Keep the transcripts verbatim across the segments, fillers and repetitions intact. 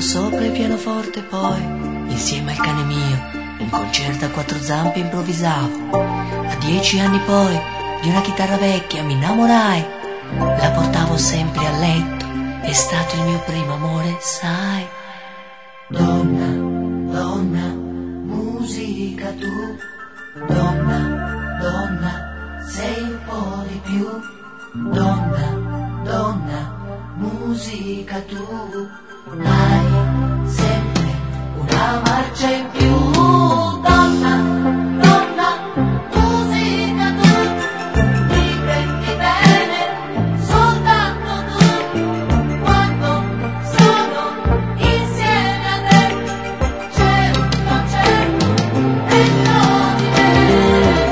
sopra il pianoforte poi, insieme al cane mio, un concerto a quattro zampe improvvisavo. A dieci anni poi, di una chitarra vecchia mi innamorai. La portavo sempre a letto, è stato il mio primo amore, sai. Donna, donna, musica tu. Donna, donna, sei un po' di più. Donna, donna, musica tu. Hai sempre una marcia in più. Donna, donna, musica tu. Mi prendi bene soltanto tu. Quando sono insieme a te c'è un concerto dentro di me.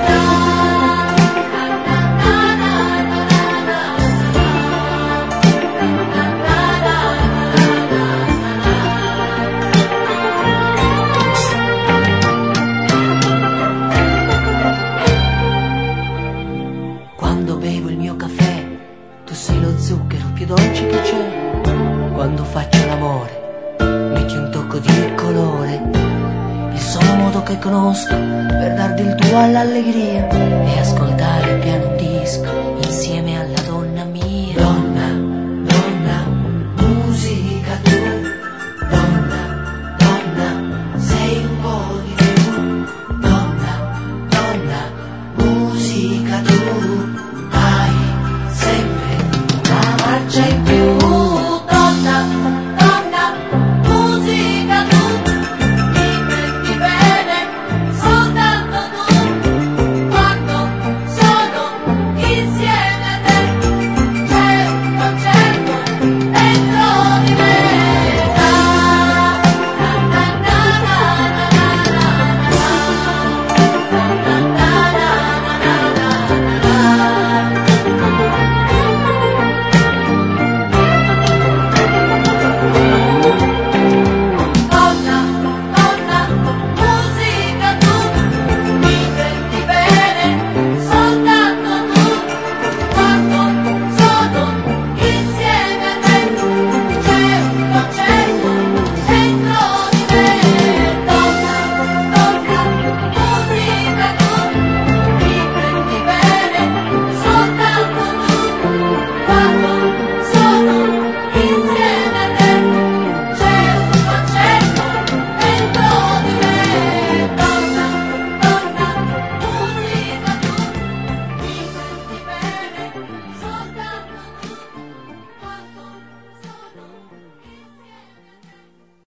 Quando bevo il mio caffè, tu sei lo zucchero più dolce che c'è. Quando faccio l'amore, metti un tocco di colore. Il solo modo che conosco per darti il tuo all'allegria è ascoltare piano un disco insieme alla donna